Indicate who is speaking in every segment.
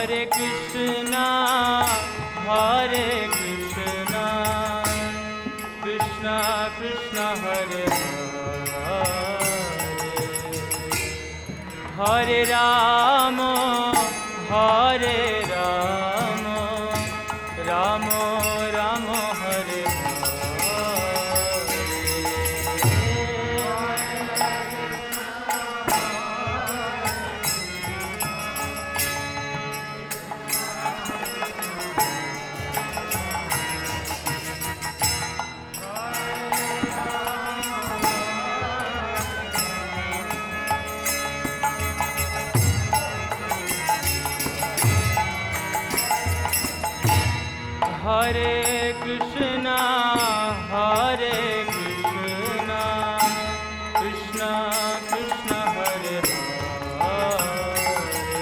Speaker 1: Hare Krishna, Hare Krishna, Krishna Krishna Hare Hare, Hare Rama, Hare Rama, Rama Rama Hare Hare Krishna, Hare Krishna, Krishna Krishna Hare Hare,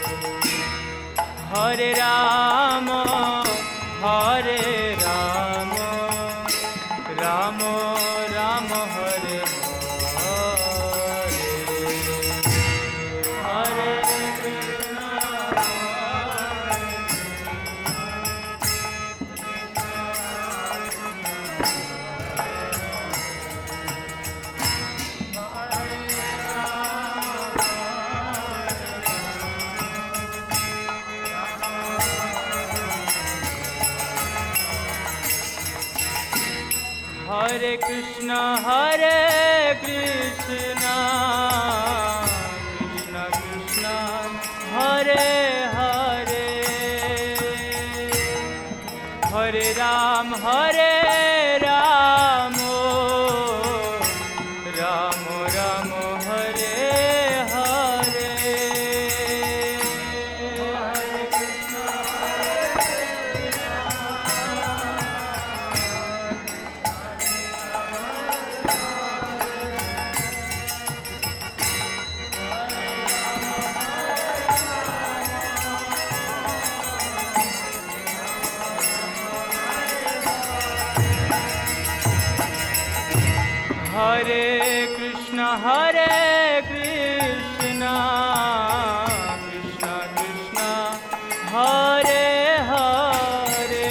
Speaker 1: Hare Rama, Hare Rama, Rama Rama Hare Hare, Hare Krishna. Hare Krishna, Hare Krishna, Krishna Krishna, Hare Hare, Hare Ram, Hare Ram, Ram Ram, Hare Hare, Hare Krishna, Hare Krishna, Hare Krishna, Krishna Krishna, Hare Hare,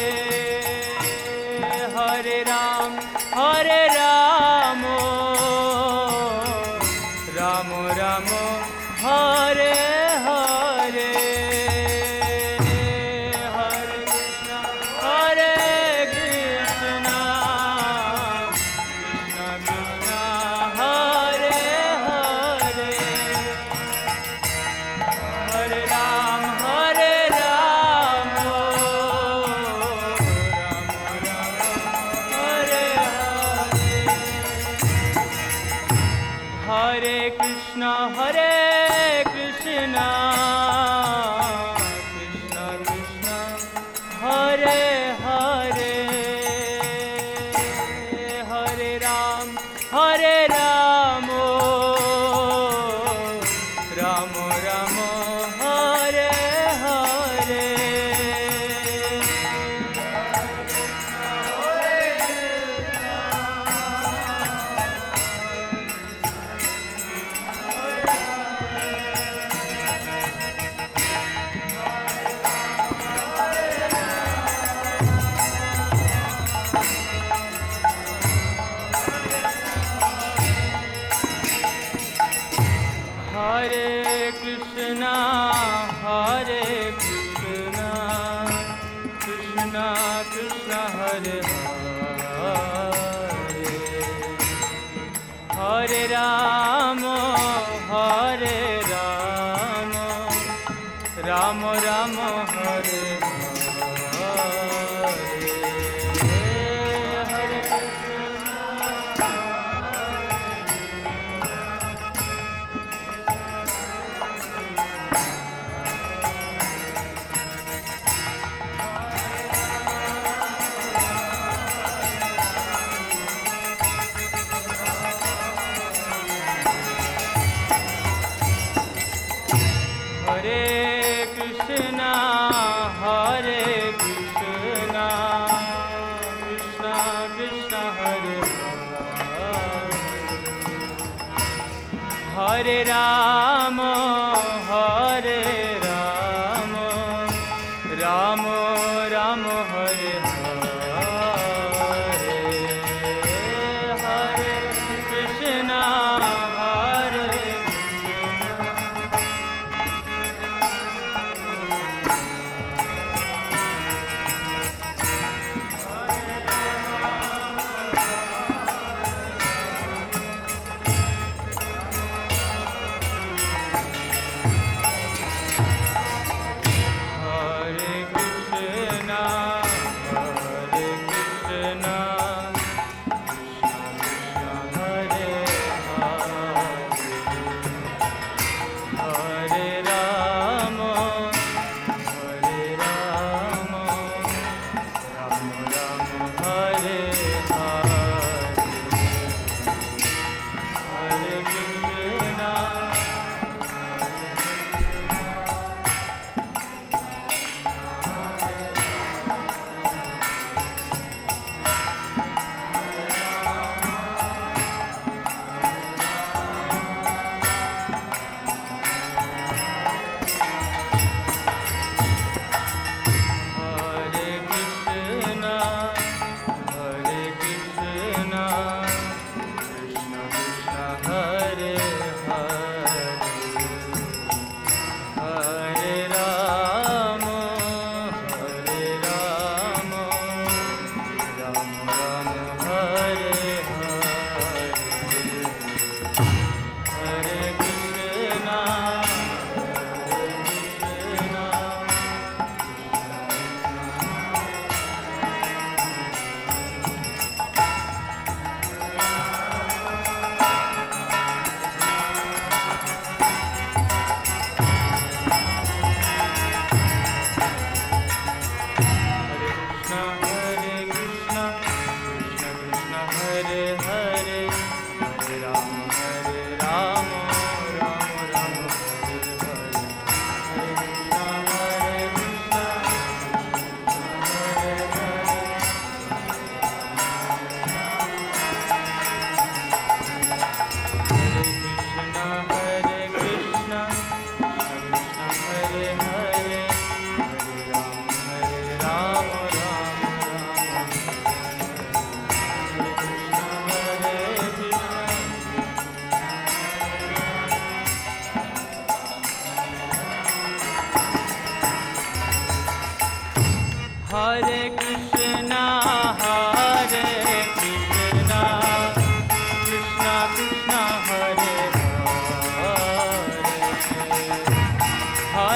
Speaker 1: Hare Ram, Hare Ram, Ram Ram, Hare Hare, Hare Krishna, Hare Krishna, Krishna Hare Hare, Hare Ram, Hare Ram, Ram Ram, Hare Hare, Hare Krishna, Hare Krishna, Krishna Krishna, Hare Hare, Hare Ram, Hare Ram, Ram Ram, Hare Hare, Hare Krishna, Hare Krishna, Krishna Krishna Hare Hare, Hare Rama, Hare Rama, Rama Rama, Hare Hare, Hare Krishna, Hare Krishna, Krishna Krishna, Hare Hare, Hare Rama, Hare Rama,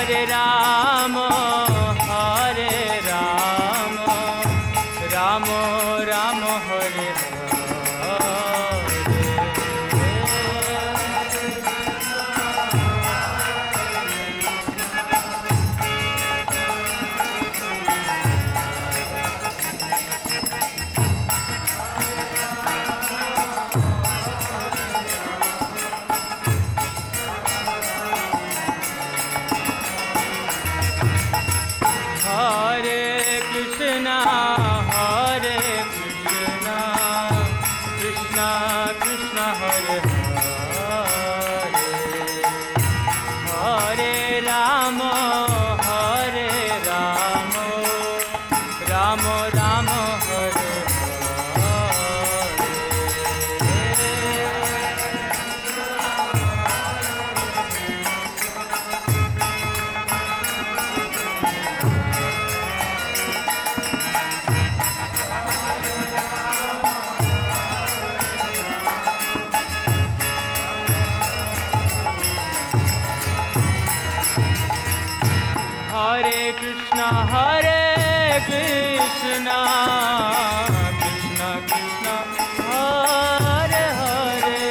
Speaker 1: Hare Rama, Hare Rama, Rama Rama, Hare Krishna, Hare Krishna, Krishna Krishna, Hare Hare,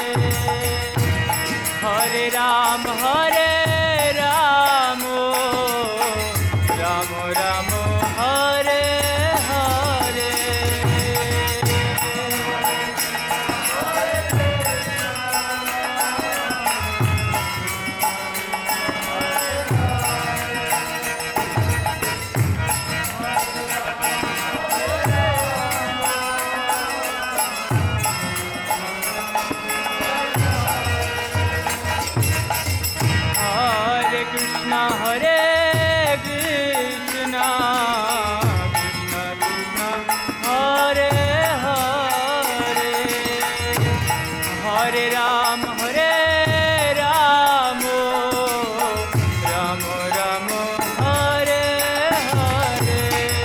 Speaker 1: Hare Rama, Hare Rama, Rama Rama, Hare Hare. Krishna, Hare Krishna, Krishna Krishna, Hare Hare, Hare Rama, Hare Rama, Rama Rama, Hare Hare.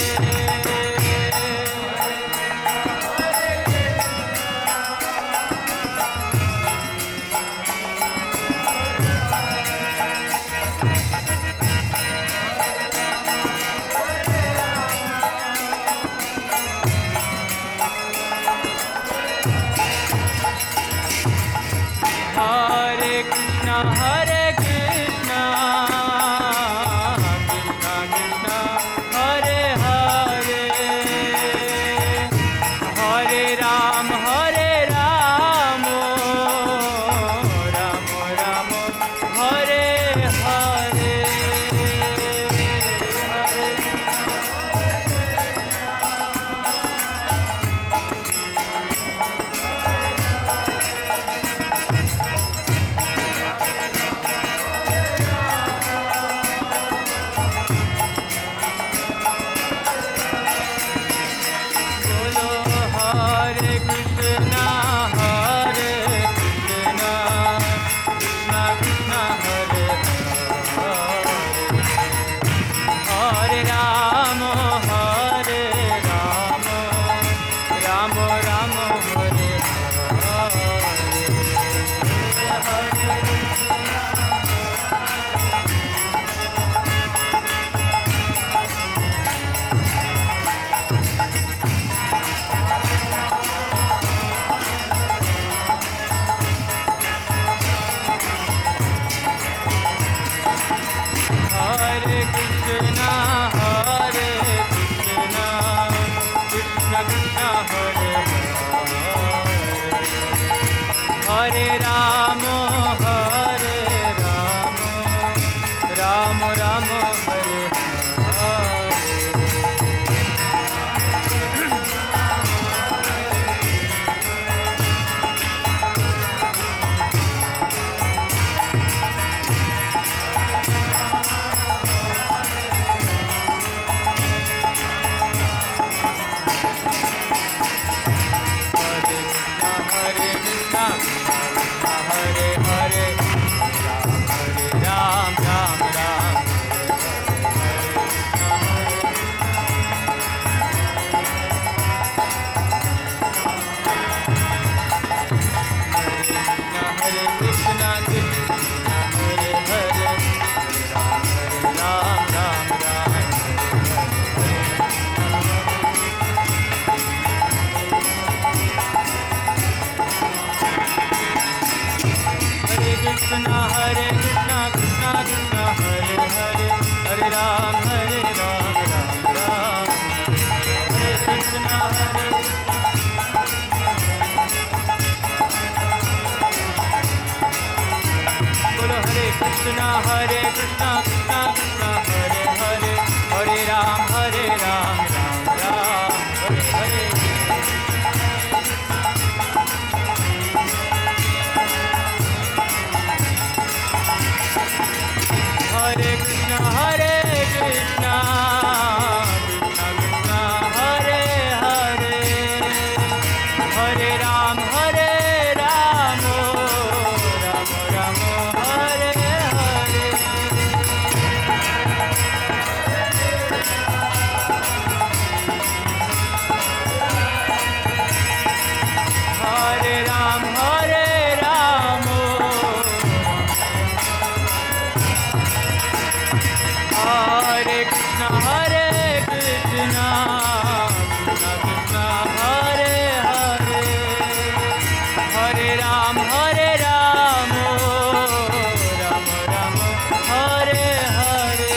Speaker 1: Hare Krishna, Hare Krishna, Krishna Krishna, Hare Hare, Hare Rama, Hare Rama, Rama Rama, Hare Hare. Hare Krishna, Krishna Krishna, Hare Hare, Hare Ram, Ram Ram, Hare Krishna, Hare. Bolo Hare Krishna, Hare Krishna, Krishna Krishna, Hare Hare, Hare Ram, Ram Ram, Hare Hare. Hare Krishna, Hare Krishna, Krishna Krishna, Hare Hare, Hare Ram, Ram Ram, Hare Hare. Hare Ram, Ram. Hare Krishna, Hare Krishna, Krishna Krishna, Hare Hare, Hare Ram, Ram Ram, Hare Hare.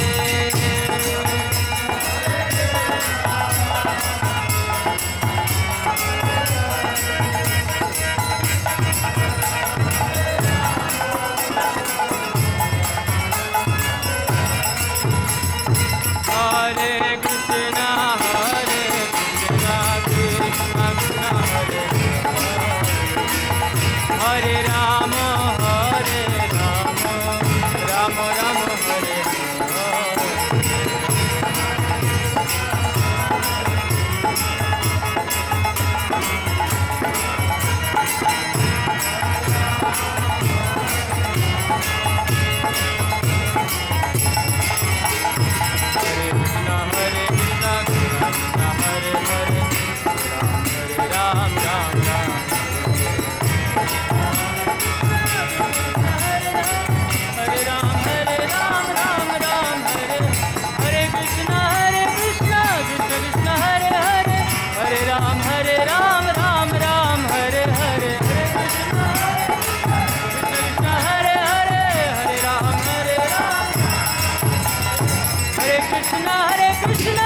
Speaker 1: Hare Krishna, Hare Krishna, Krishna Krishna, Hare Hare, Hare Ram, Ram Ram, Hare Hare. Hare Krishna, Hare Krishna, Krishna Krishna, Hare Hare, Hare Ram, Ram Ram. Hare Ram, Ram Ram, Hare Hare Krishna, Krishna Krishna, Hare Hare, Hare Ram, Ram Ram, Hare Hare, Hare Krishna, Krishna Hare Hare, Hare Ram, Ram. Hare Krishna, Krishna